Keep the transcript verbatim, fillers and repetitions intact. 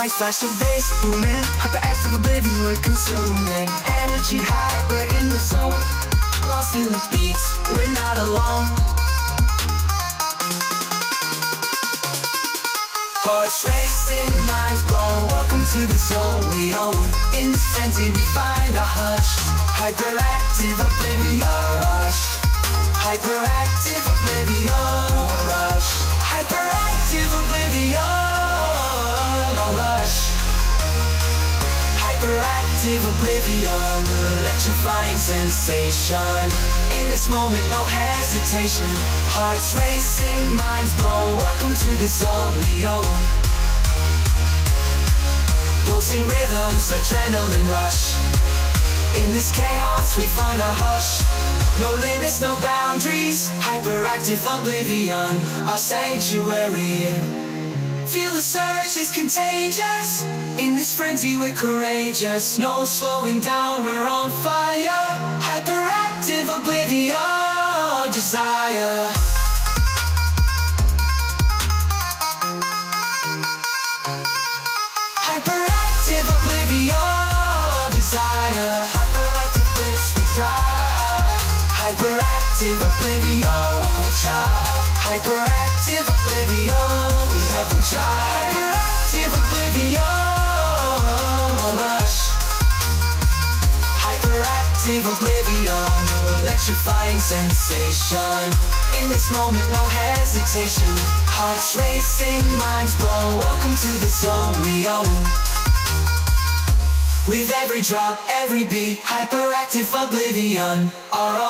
Lights flash of bass booming, hyperactive oblivion we're consuming. Energy high, we're in the zone, lost in the beats, we're not alone. Hearts racing, minds blown, welcome to the zone we own. In this frenzy we find a hush, hyperactive oblivion rush. Hyperactive oblivion rush. Hyperactive oblivion rush. Hyperactive oblivion, electrifying sensation. In this moment, no hesitation. Hearts racing, minds blown, welcome to the zone we own. Pulsing rhythms, adrenaline rush. In this chaos, we find a hush. No limits, no boundaries. Hyperactive oblivion, our sanctuary. Feel the surge is contagious. In this frenzy we're courageous. No slowing down, we're on fire. Hyperactive oblivion, desire. Hyperactive oblivion, desire. Hyperactive bliss we drive. Hyperactive oblivion, child. Hyperactive oblivion, we haven't tried. Hyperactive oblivion, rush. Hyperactive oblivion, electrifying sensation. In this moment, no hesitation. Hearts racing, minds blown, welcome to the zone we own. With every drop, every beat, hyperactive oblivion, our own.